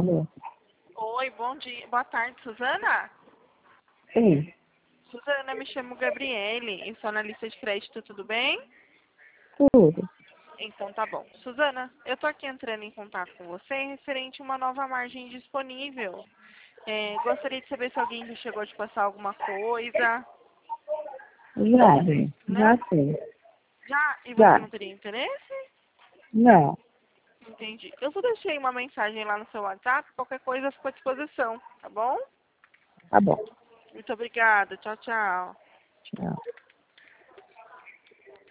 Alô? Oi, bom dia. Boa tarde, Suzana? Sim, Suzana, me chamo Gabriele, eu sou analista de crédito, tudo bem? tudo. Então tá bom. Suzana, eu tô aqui entrando em contato com você referente a uma nova margem disponível. Gostaria de saber se alguém já chegou a te passar alguma coisa. Já Não? sei. Já? E você Já. não teria interesse? Não, Entendi. Eu só deixei uma mensagem lá no seu WhatsApp, qualquer coisa fico à disposição, tá bom? tá bom. Muito obrigada. Tchau, tchau. Tchau.